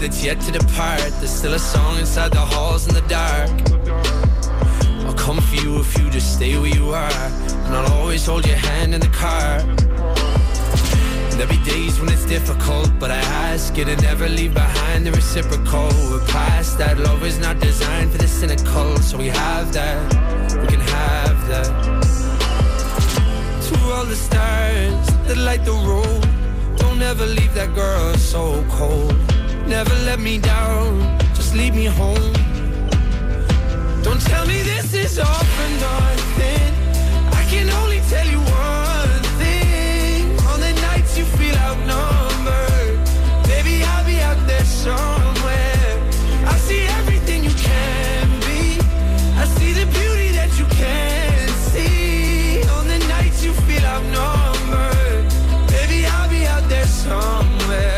that's yet to depart. There's still a song inside the halls in the dark. I'll come for you if you just stay where you are, and I'll always hold your hand in the car. And there'll be days when it's difficult, but I ask you to never leave behind the reciprocal. We're past that, love is not designed for the cynical. So we have that, we can have that. To all the stars that light the road, don't ever leave that girl so cold. Never let me down, just leave me home. Don't tell me this is all for nothing. I can only tell you one thing. On the nights you feel outnumbered, baby, I'll be out there somewhere. I see everything you can be, I see the beauty that you can't see. On the nights you feel outnumbered, baby, I'll be out there somewhere.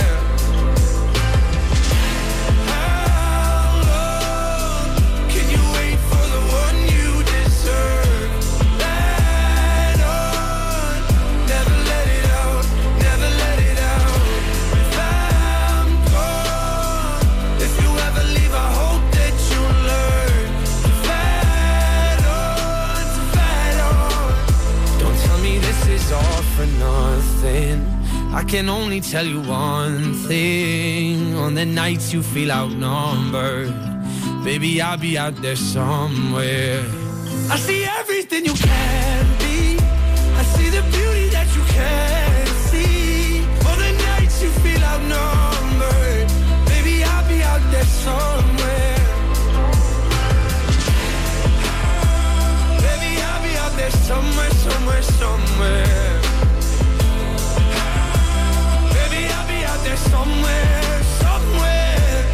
I can only tell you one thing. On the nights you feel outnumbered, baby, I'll be out there somewhere. I see everything you can be, I see the beauty that you can't see. On the nights you feel outnumbered, baby, I'll be out there somewhere. Baby, I'll be out there somewhere, somewhere, somewhere. There's somewhere, somewhere.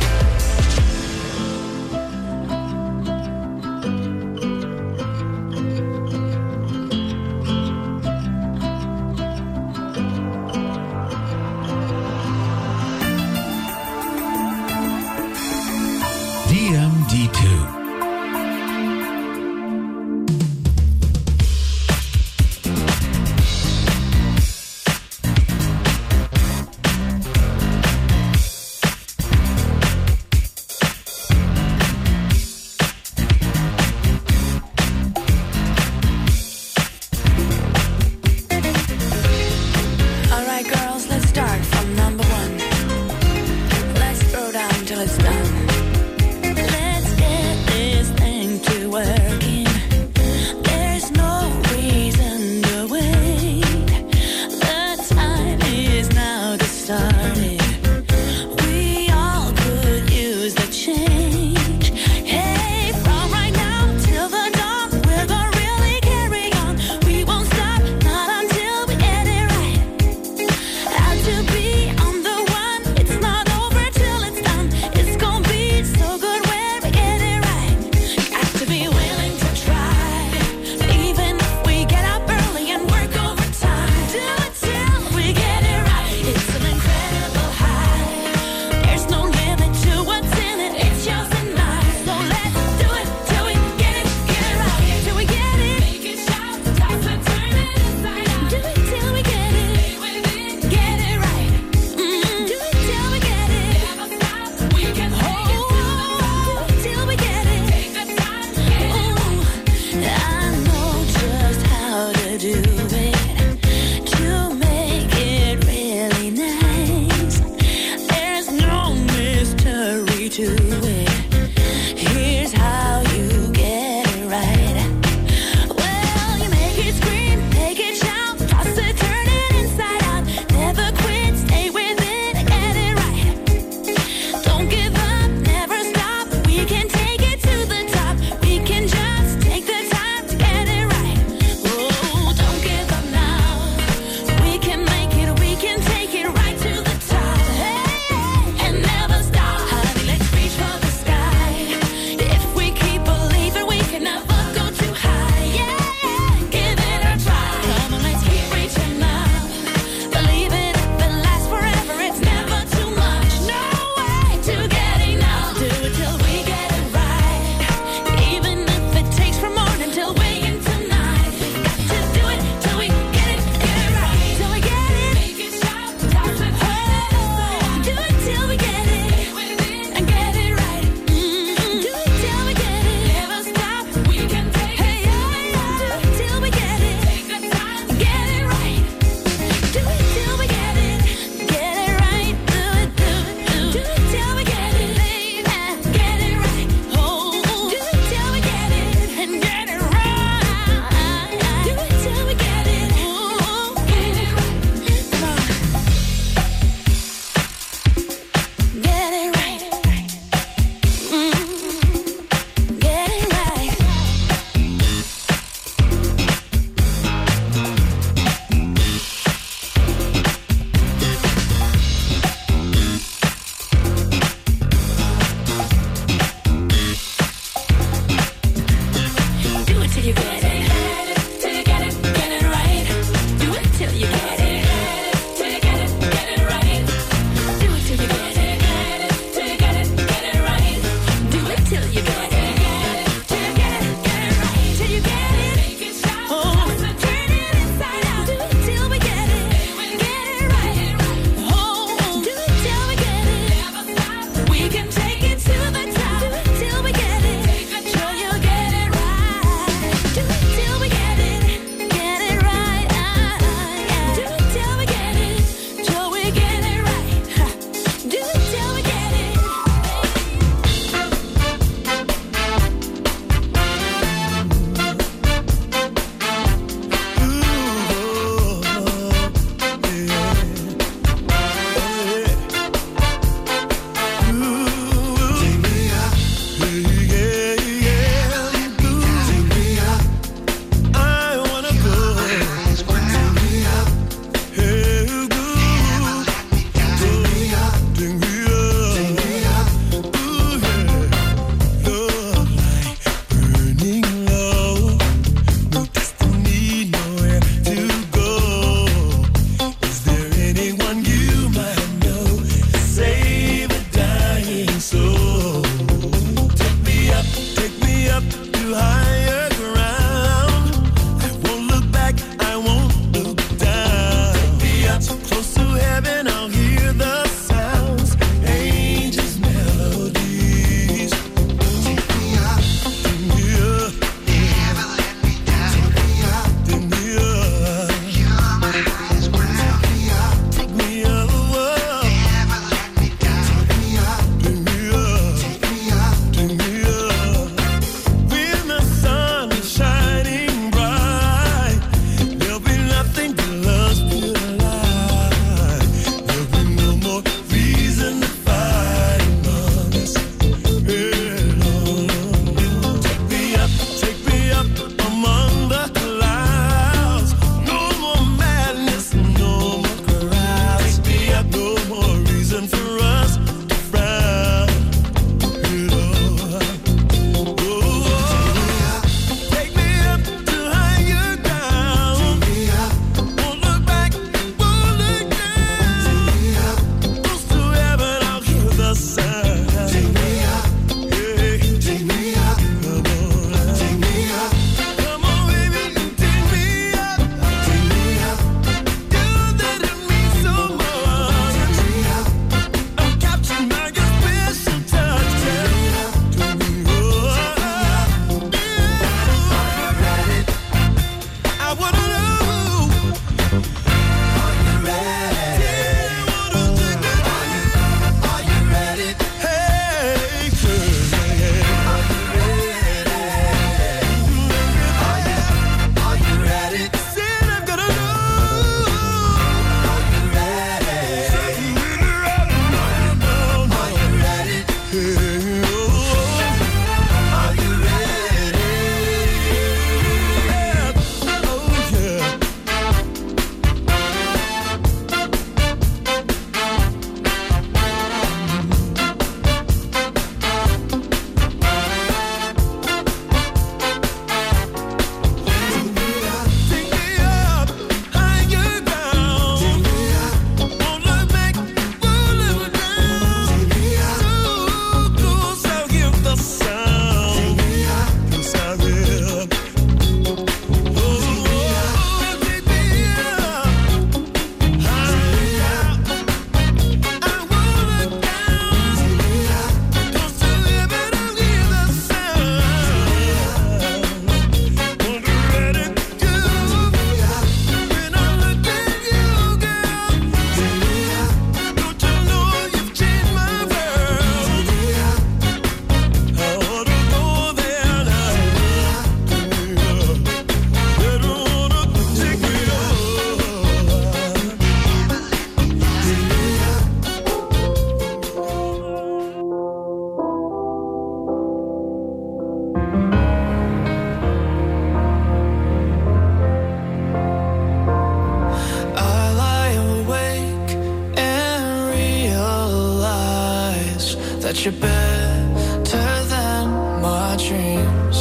that you're better than my dreams.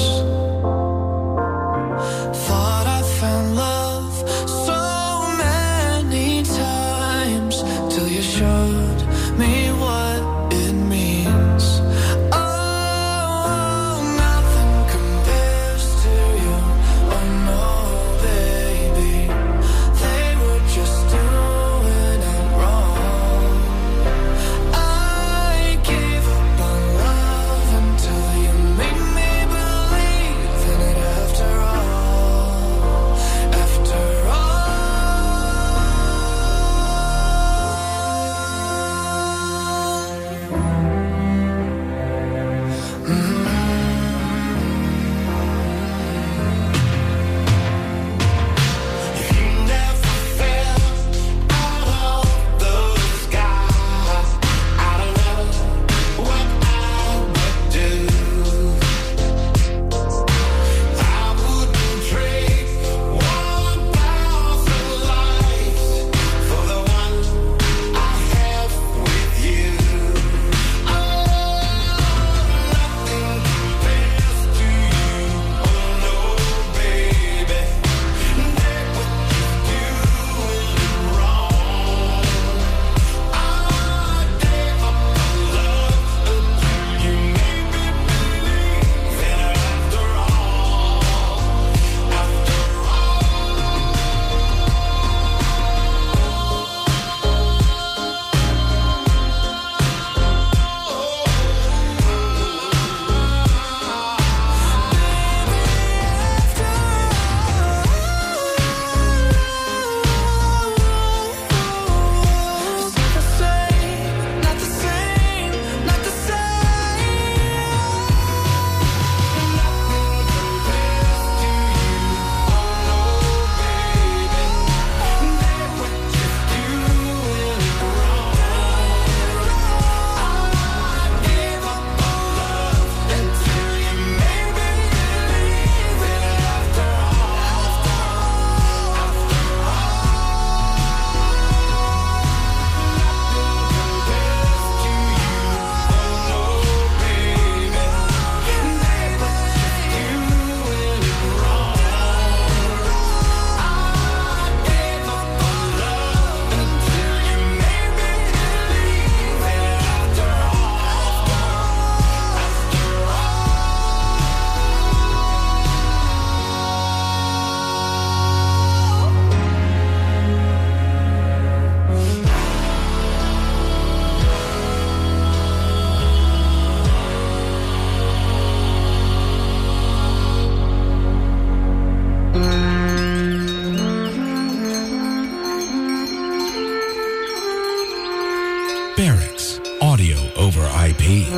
Thought I found love so many times till you showed me what it means. Oh, nothing compares to you. Oh no, baby, they were just doing it wrong. I gave up on love until you made me believe in it after all. After Barracks, audio over IP.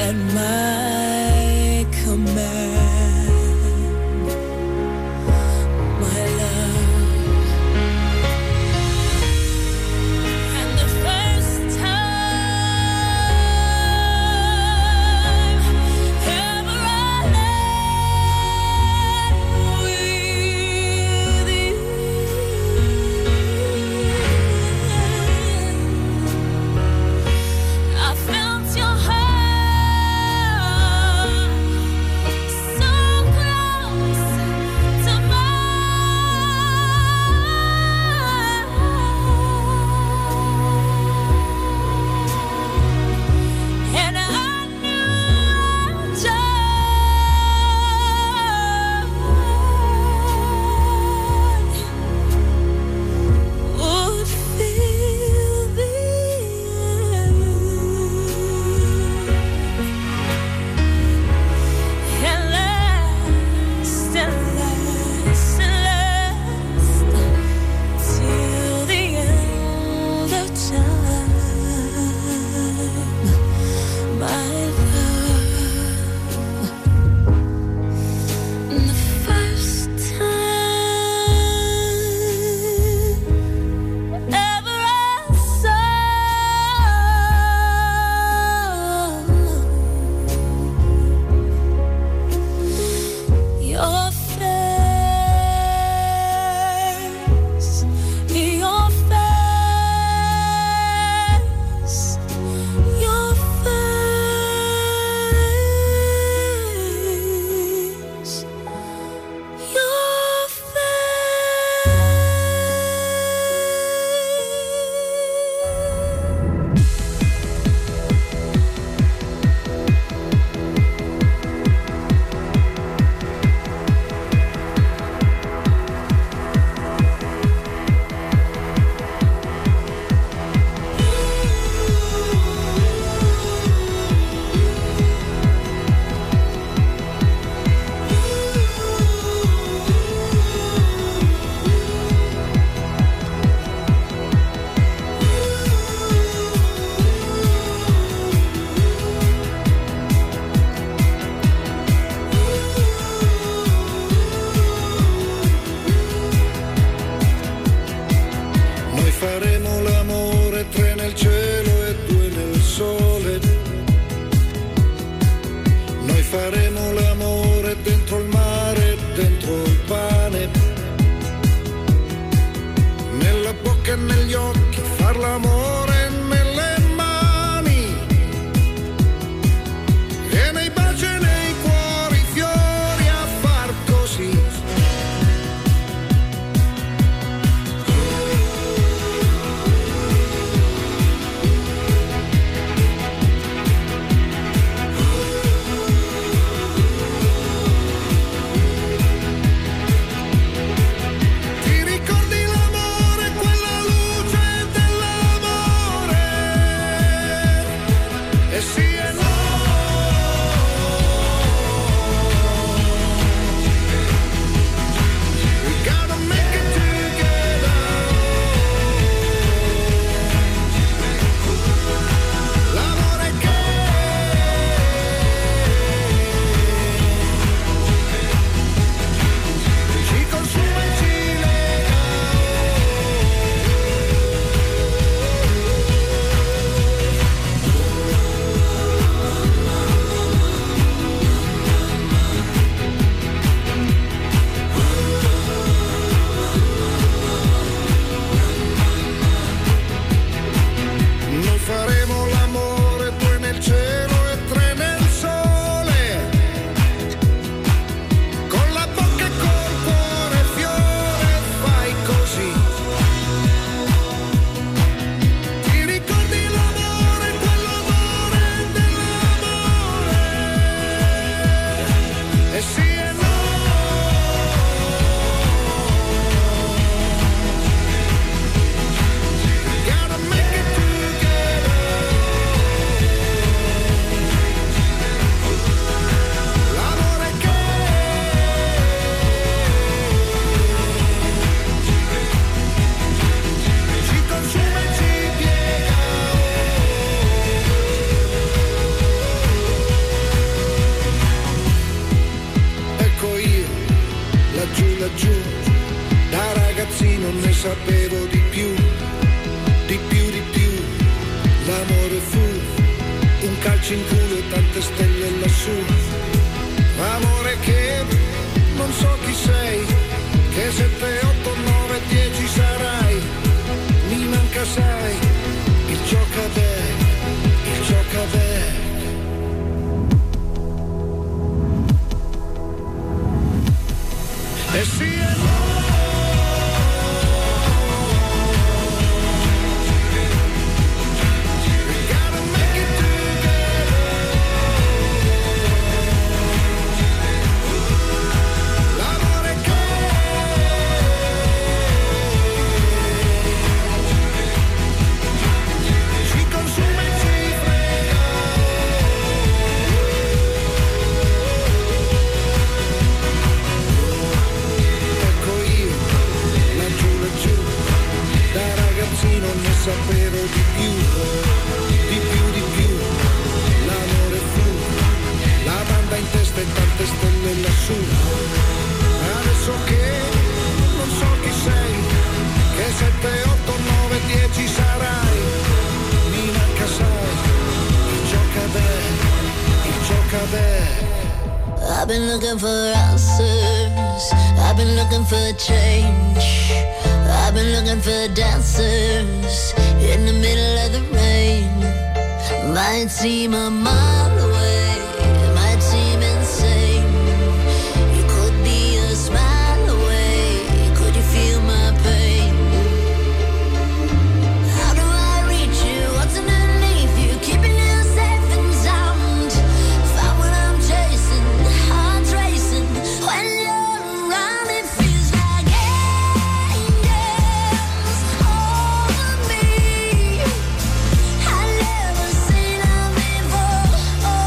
at my command. I felt your heart sapevo di più, di più, di più. L'amore fu un calcio in culo e tante stelle lassù. Amore che non so chi sei, che 7, 8, 9, 10 sarai. Mi manca sai, il giocabè, il giocabè. E sì e no. Non ne sapevo di più, di più, di più. L'amore fu la banda in testa e tante stelle lassù. Adesso che non so chi sei, che 7, 8, 9, 10 sarai. Mi manca sai, il giocabè, il giocabè. I've been looking for answers, I've been looking for change, I've been looking for dancers in the middle of the rain. Might seem a mile away, might seem insane. You could be a smile away, could you feel my pain? How do I reach you? What's underneath you? Keeping you safe and sound. Find what I'm chasing, heart's racing. When you're around it feels like angels over me. I've never seen them before.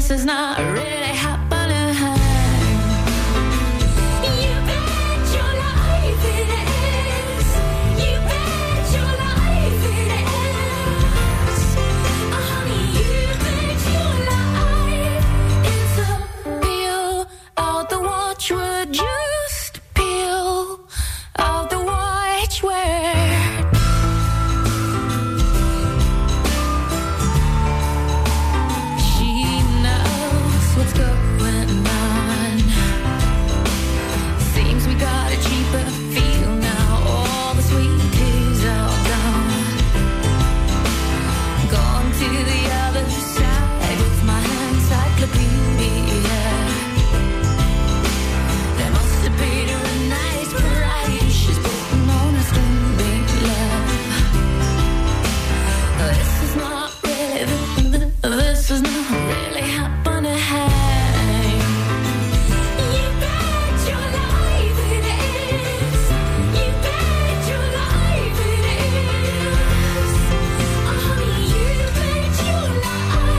this is not really happening. You bet your life it is. You bet your life it is. Honey, you bet your life it's a peel out the watchword, just peel out the watchword. This is not really happening. You bet your life it is. You bet your life it is. Honey, you bet your life.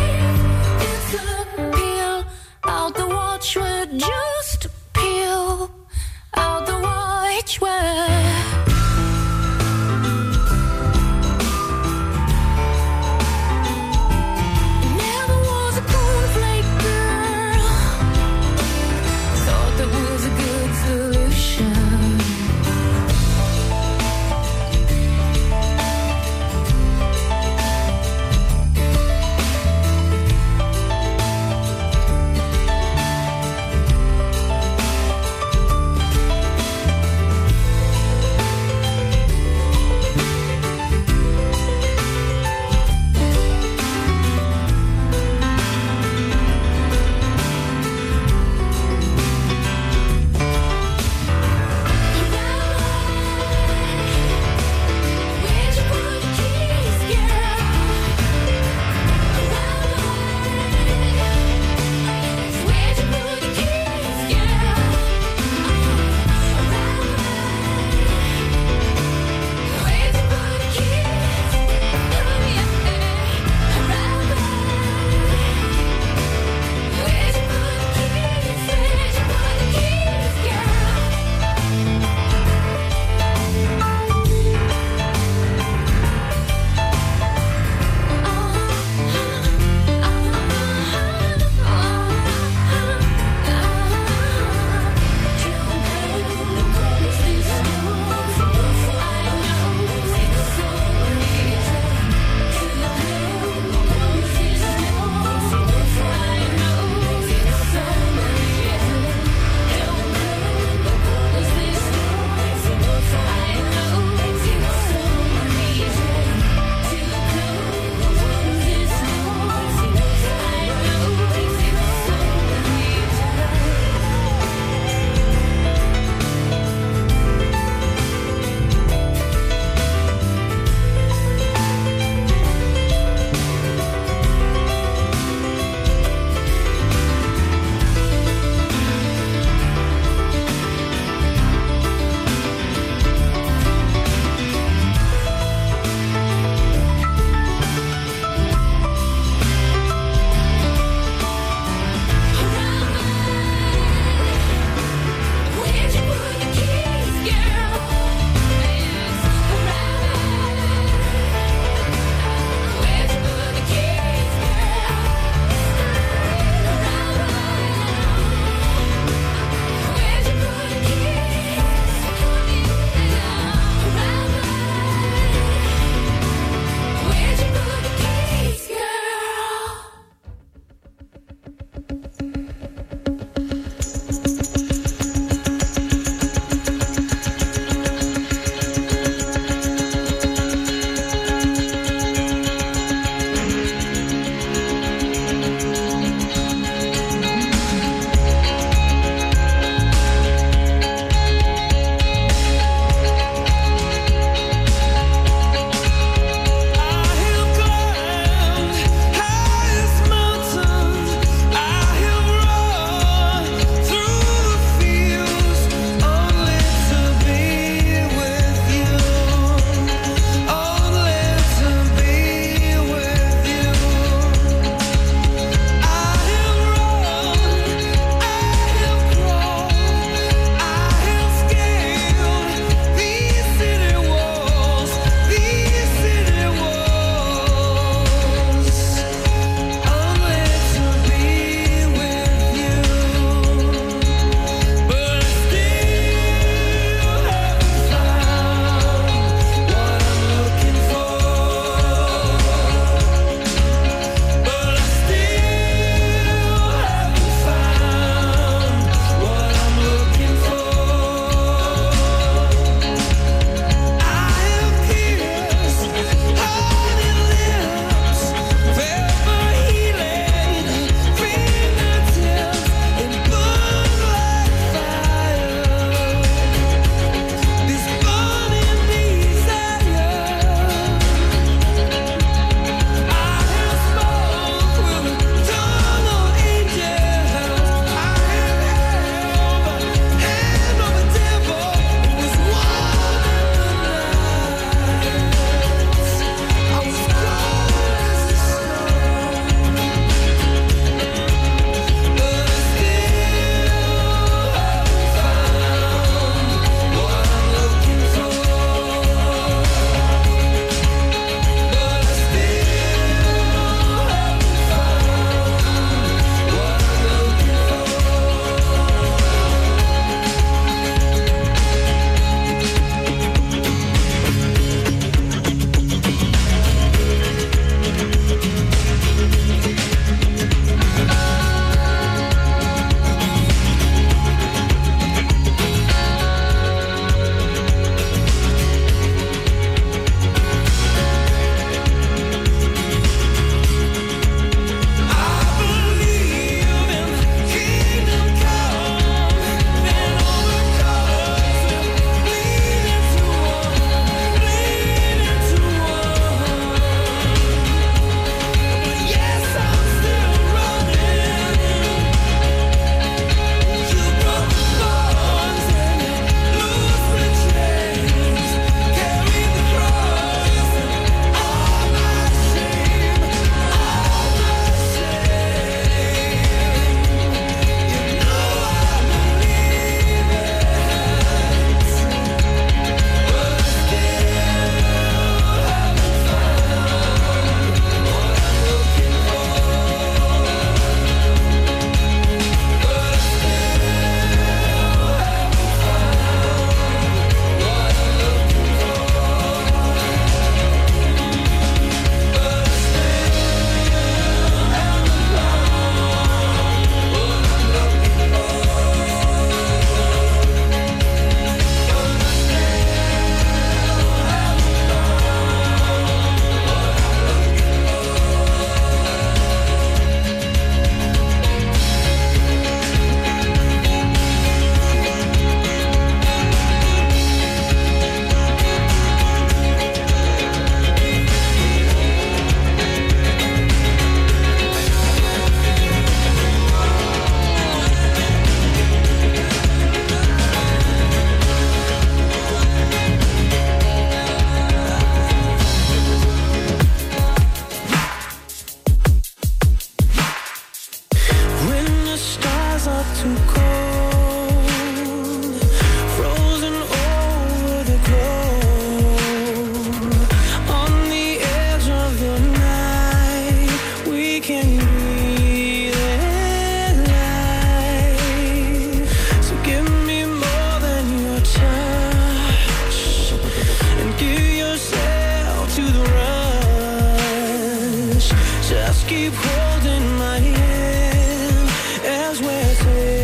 Just keep holding my hand as we're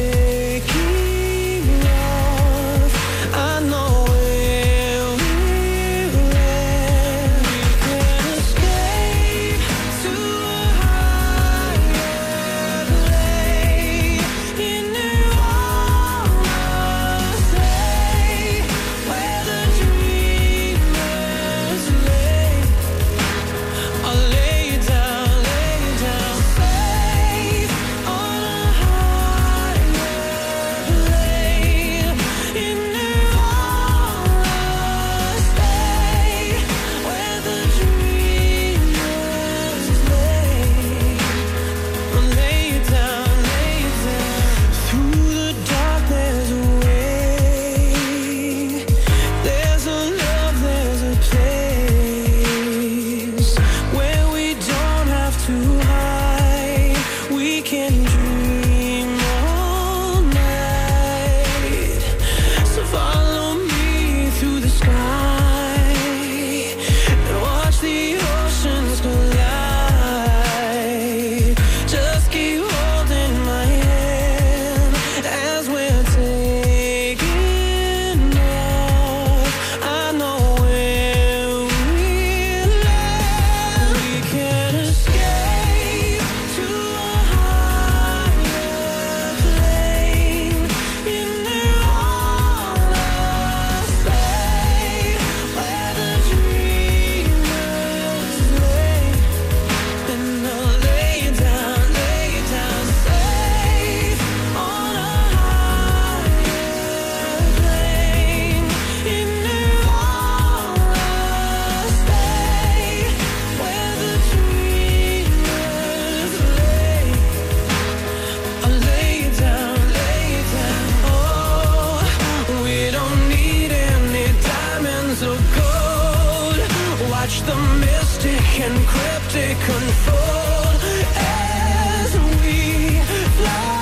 taking off. I know where we'll land. We can escape to a higher plane. In New Orleans, where the dreamers lay. I'll lay you down safe on a higher plane. In New Orleans, where the dreamers lay. I'll lay you down. Through the dark there's a way. There's a love, there's a place where we don't have to hide. We can dream all night. So follow me through the sky and watch the oceans collide. Just keep holding my hand as we're taking off. I know where we'll land. We can escape to a higher plane. In New Orleans, where the dreamers lay. And I'll lay you down safe on a higher plane. In New Orleans, where the dreamers lay. I'll lay you down. Oh, we don't need any diamonds or gold. Watch the mystic and cryptic unfold as we fly.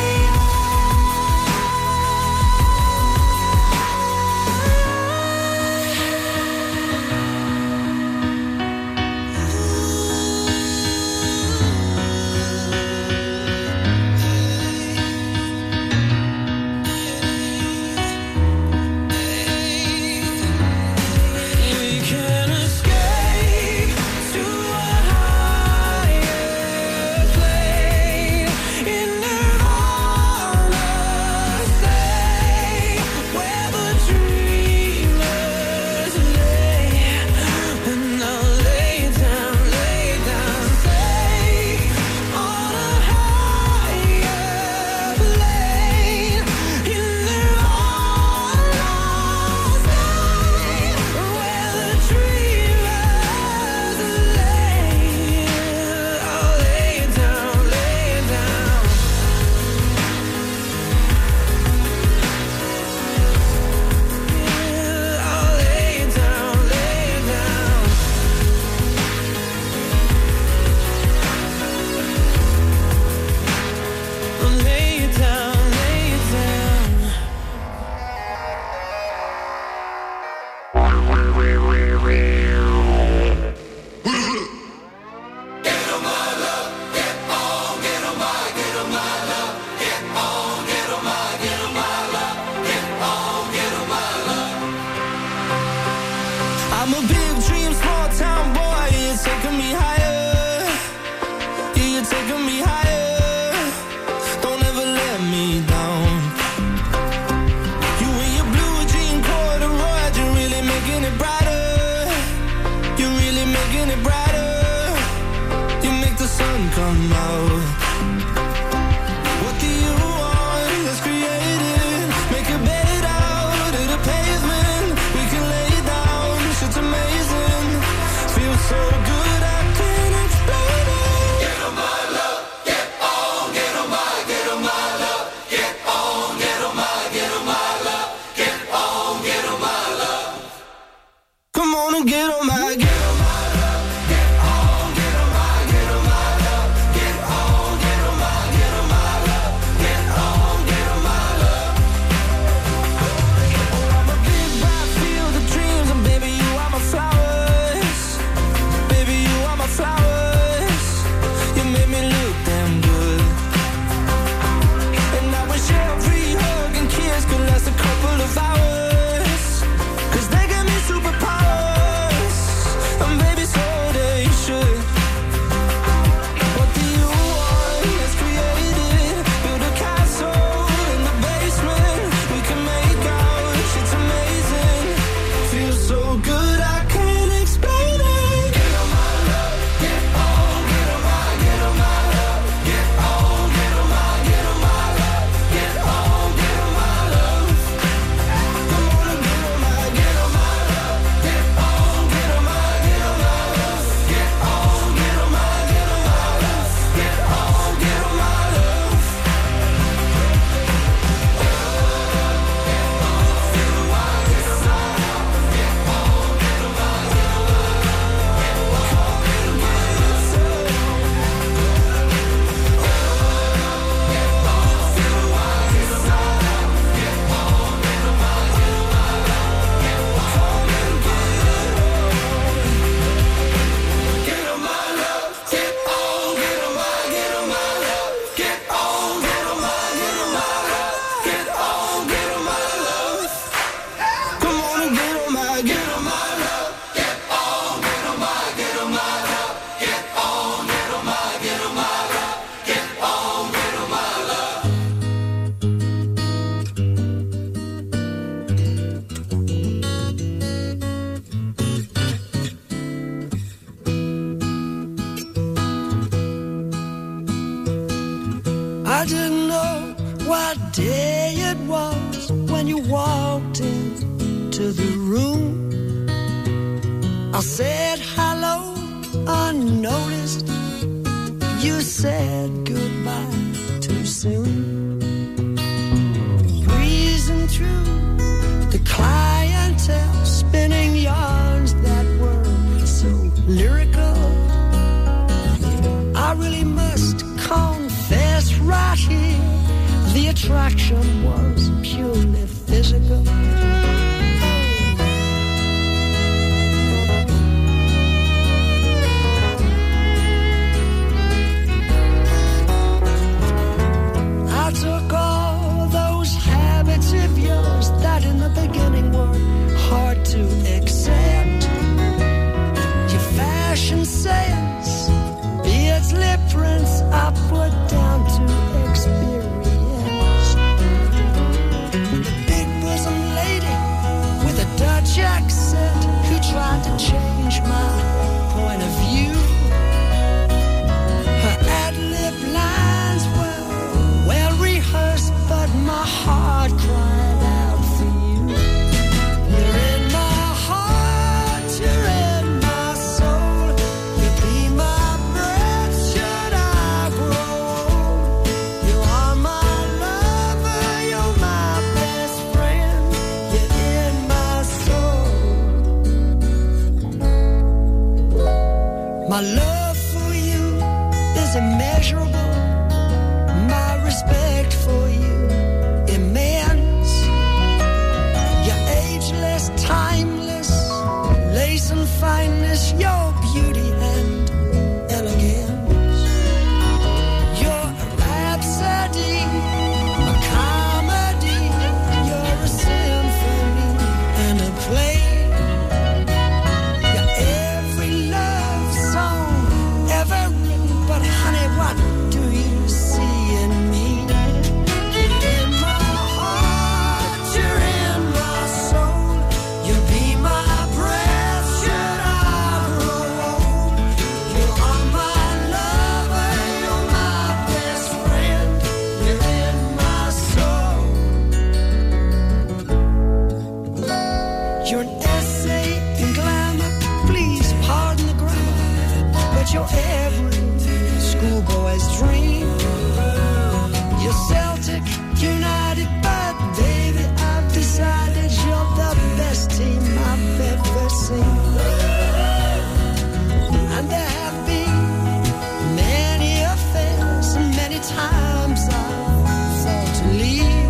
We can escape to a higher plane. In New Orleans, where the dreamers lay. And I'll lay you down safe on a higher plane. In New Orleans, where the dreamers lay. I'll lay you down. I'll lay you down. I'll lay you down. I'm a big dream, small town boy. You're taking me higher. Yeah, you're taking me higher. Don't ever let me down. You and your blue jean corduroy, you're really making it brighter. You're really making it brighter. You make the sun come out. What do you want? Let's create it. Make a bed out of the pavement. We can lay down. Shit's amazing. Feels so good I can't explain it. Get on my love. Get on my love. Get on my love. Get on my love. Come on and get on my love. Get on my love. Get on my love. Get on my love. I didn't know what day it was when you walked into the room. I said hello unnoticed. You said goodbye too soon. Breezing through the clientele, spinning yarns that were so lyrical. I really must confess right here, the attraction was purely physical. I took all those habits of yours that in the beginning were hard to accept. Your fashion sense, beards, lip prints, I put down to experience. The big bosom lady with a Dutch accent who tried to change my point of view. Her ad-lib lines were well rehearsed, but my heart cried out for you. You're in my heart, you're in my soul. You be my breath should I grow old. You are my lover, you're my best friend. You're in my soul. My love for you is immeasurable. My respect for you immense. You're ageless, timeless, lace and fineness, your beauty and elegance. You're a rhapsody, a comedy, you're a symphony and a play. You're every love song ever written, but honey, what do you see in me? You're in my heart, you're in my soul. You be my breath should I grow old. You are my lover, you're my best friend. You're in my soul. You're an essay in glamour, please pardon the grammar, but you're every schoolboy's dream. You're Celtic United, but baby, I've decided you're the best team I've ever seen. And there have been many affairs, and many times I've thought to leave.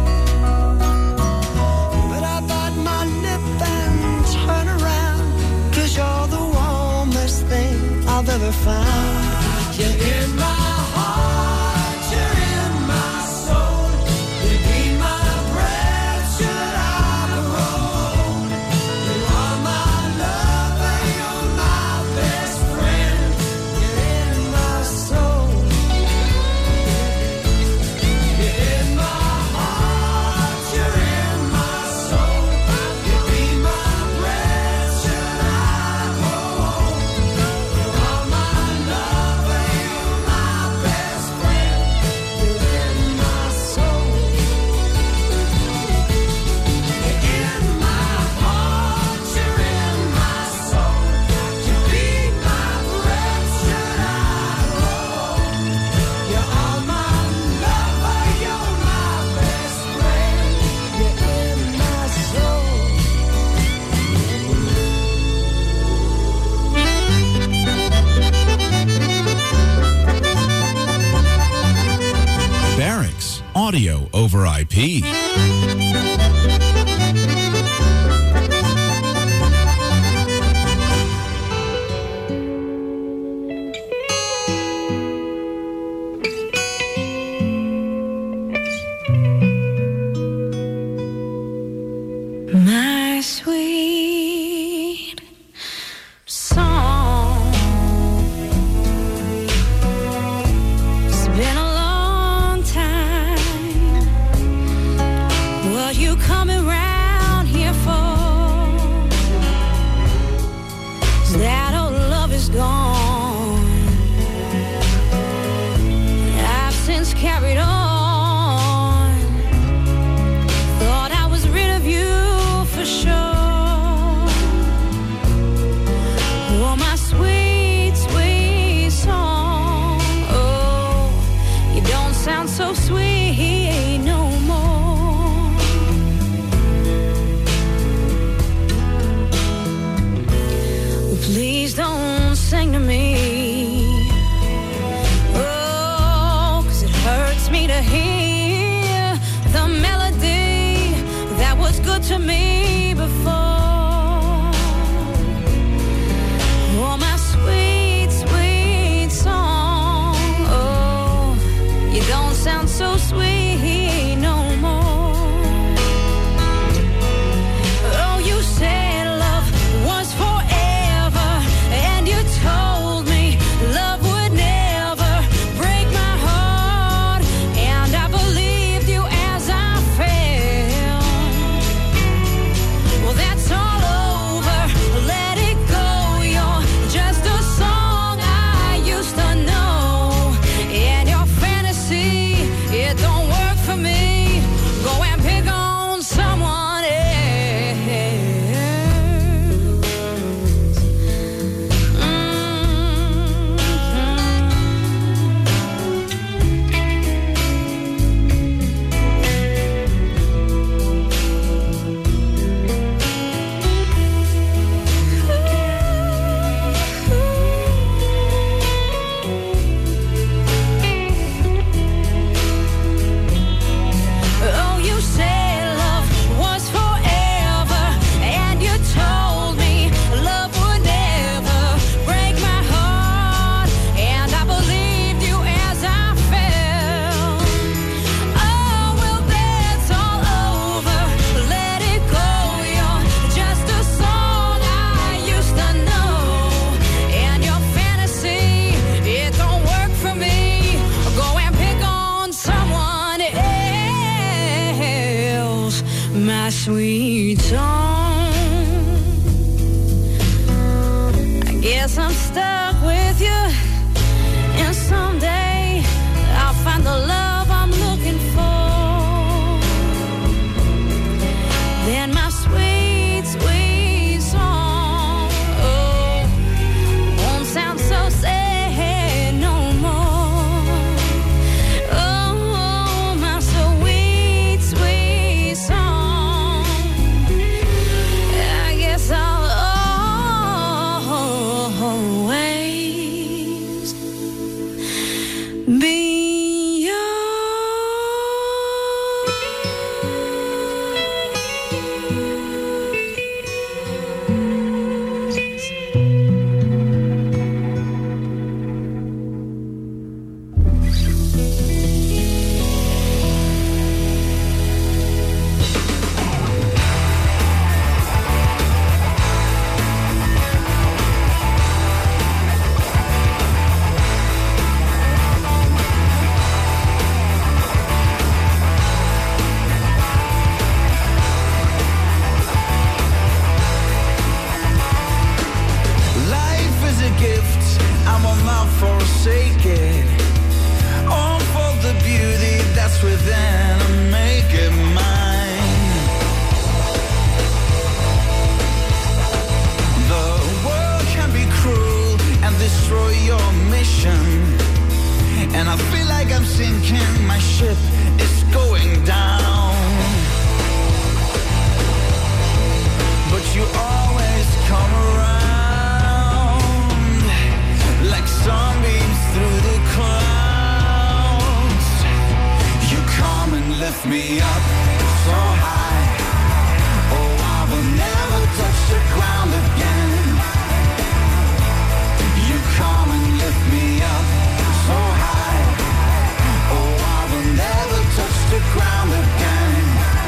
But I bite my lip and turn around, 'cause you're the warmest thing I've ever found. You're in my heart, you're in my soul. You be my breath should I grow old. You are my lover, you're my best friend. You're in my soul. You're in my heart, you're in my soul. You be my breath should I grow old. You are my lover, you're my best friend. You're in my soul. You're in my heart, you're in my soul. You be my breath should I grow old. You are my lover, you're my best friend. You're in my soul. Barracks Audio over IP. My sweet song. It's been a long time. Well, you coming round here sweet song. I guess I'm stuck with you, and someday I'll find the love I'm looking for. Then my sweet, sweet song, oh, won't sound so sad no more. Oh, my sweet, sweet song. I guess I'll always be Life is a gift, I will not forsake it. All for the beauty that's within and make it mine. The world can be cruel and destroy your mission. And I feel like I'm sinking, my ship is going down. But you always come around like sunbeams through the clouds. You come and lift me up so high. Oh, I will never touch the ground again. You come and lift me up so high. Oh, I will never touch the ground again.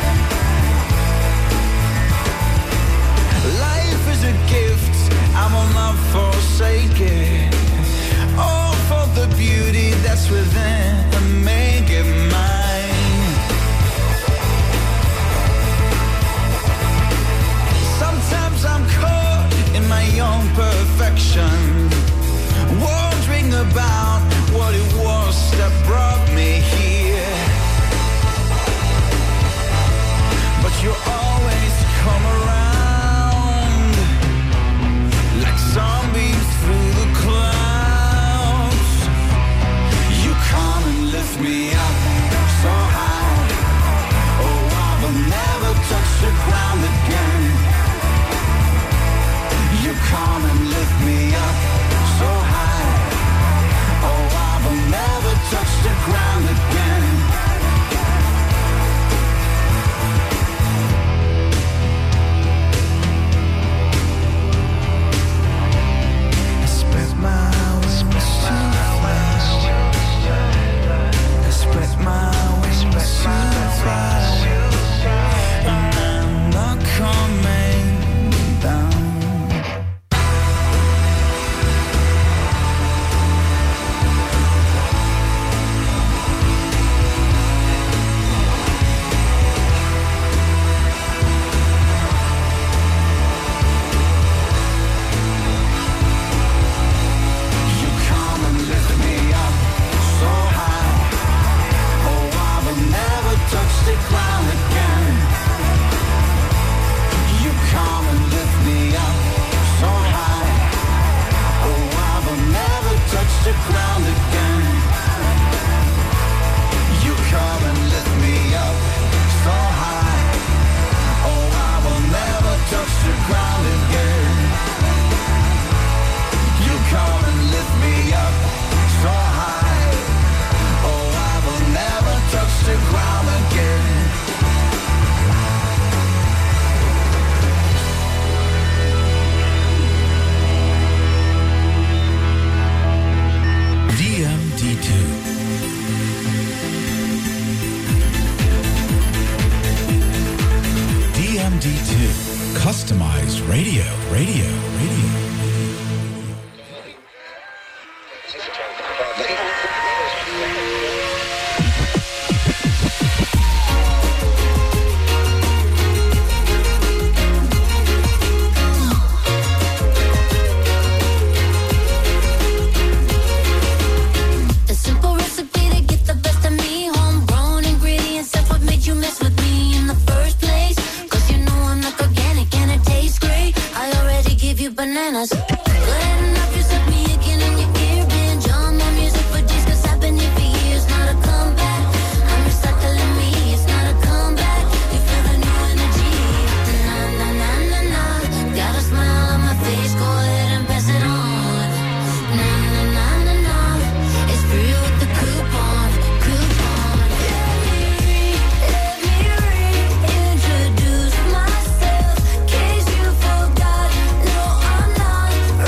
Life is a gift, I will not forsake it. All for the beauty that's within and make it mine. Sometimes I'm caught in my own perfection, wondering about what it was that brought me here. But you always come around like sunbeams through the clouds. You come and lift me up so high. Oh, I will never touch the ground again. You come and lift me up so high. Oh, I will never touch the ground again. I spread my wings too fast. I spread my wings too fast. And I'm not coming down. You come and lift me up so high. Oh, I will never touch the ground again. You come and lift me up so high. Oh, I will never touch the ground again. You come and lift me up so high. Oh, I will never touch the ground again. You come and lift me up so high. Oh, I will never touch the ground again. DMD2. DMD2. Customized radio. ganas. Go ahead and knock yourself me again in your ear. Binge on my music for days, cause I've been here for years. Not a comeback, I'm recycling me. It's not a comeback, you feel the new energy. Na na na na na, got a smile on my face, go ahead and pass it on. Na na na na na, it's free with the coupon, coupon. Let me reintroduce myself, case you forgot. No, I'm not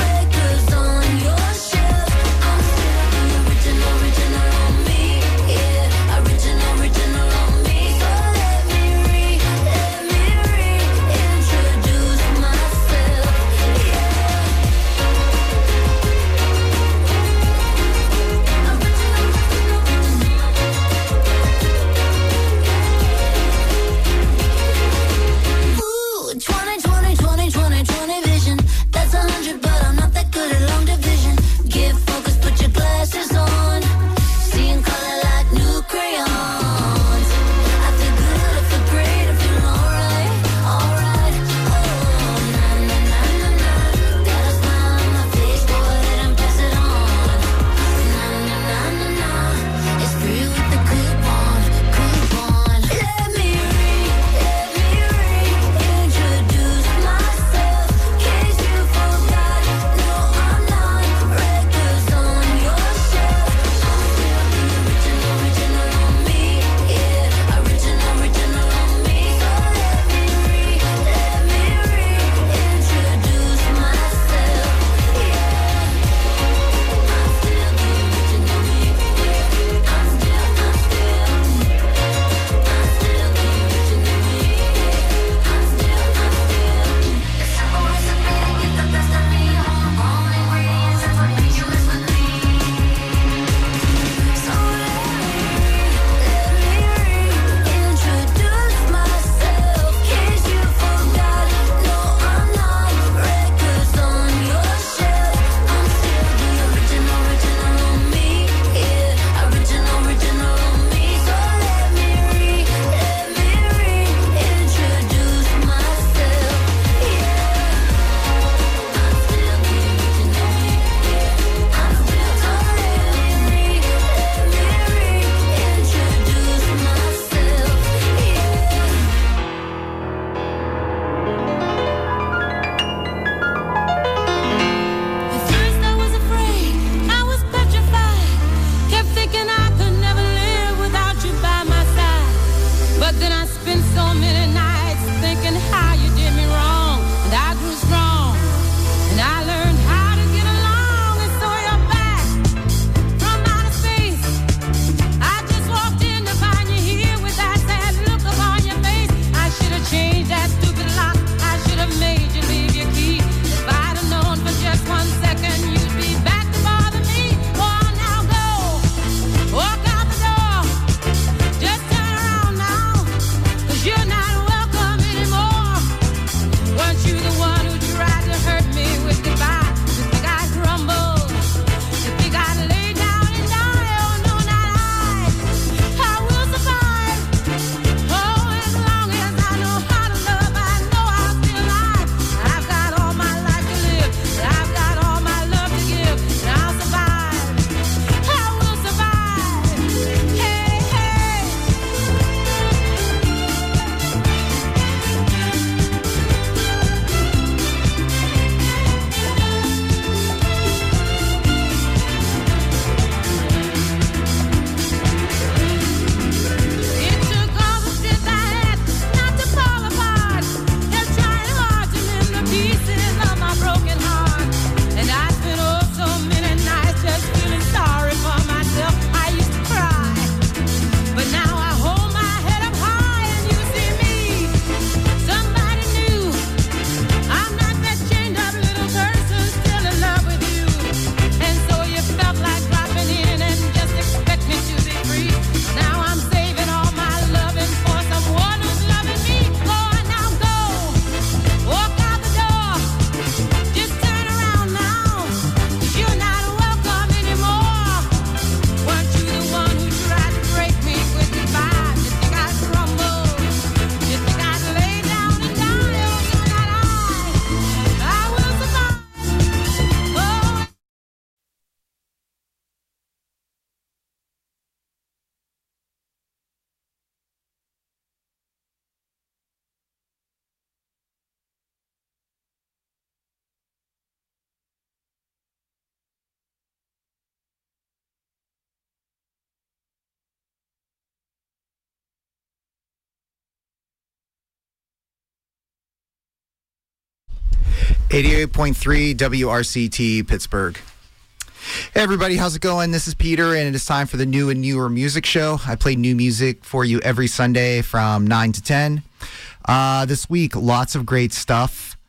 88.3 WRCT Pittsburgh. Hey everybody, how's it going? This is Peter, and it is time for the New and Newer Music Show. I play new music for you every Sunday from 9 to 10. This week, lots of great stuff.